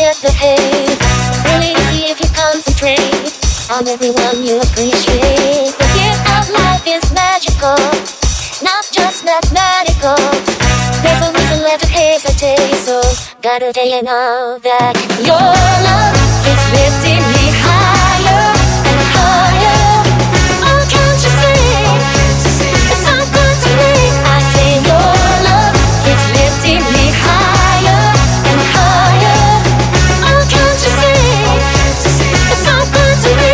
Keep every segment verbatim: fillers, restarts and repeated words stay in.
forget the hate. It's really easy if you concentrate on everyone you appreciate. The gift of life is magical, not just mathematical. There's a reason left to hesitate, so gotta tell you now that your love is lifting me higher and higher. Oh, can't you see? It's so good to me. I say your love is lifting me higher and higher. Oh, can't you see? It's so good to me.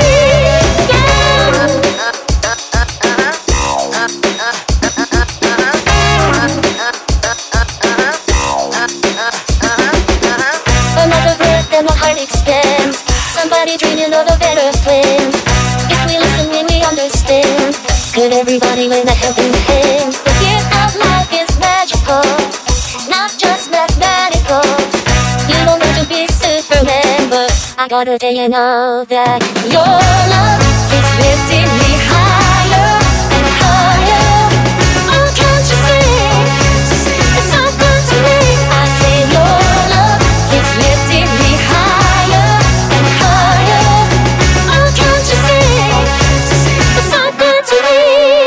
Another breath and my heart expands. Somebody dreaming of a better plan. If we listen when we understand, could everybody lend a helping hand? The gift of life is magical, not just mathematical. You don't have to be Superman, but I gotta tell you now that your love is lifting me higher and higher. Oh, can't you see? It's so good to me. I say your love is lifting me higher and higher. Oh, can't you see? It's so good to me.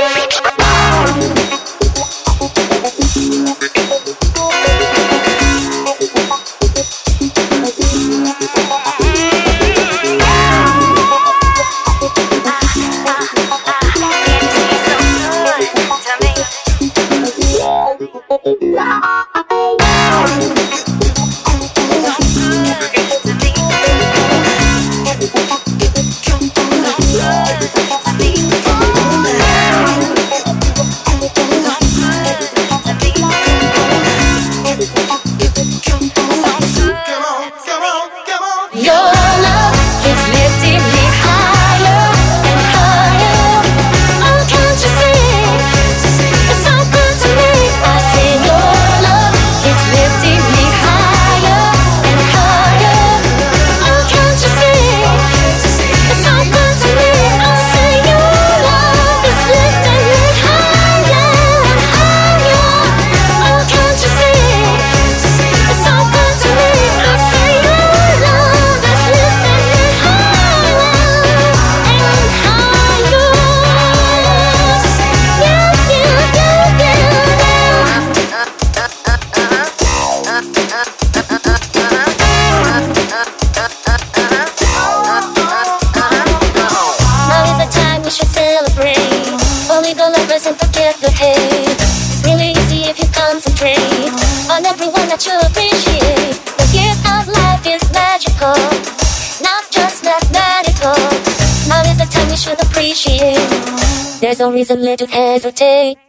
Your love is lifting me higher and higher. Oh, can't you see? It's so good to me. I say your love is lifting me higher and higher. Oh, can't you see? It's so good to me. I say your love is lifting me higher and higher. Oh, can't you see? It's so good to me. I say your love. And forget the hate. It's really easy if you concentrate on everyone that you appreciate. The gift of life is magical, not just mathematical. Now is the time we should appreciate. There's no reason left to hesitate.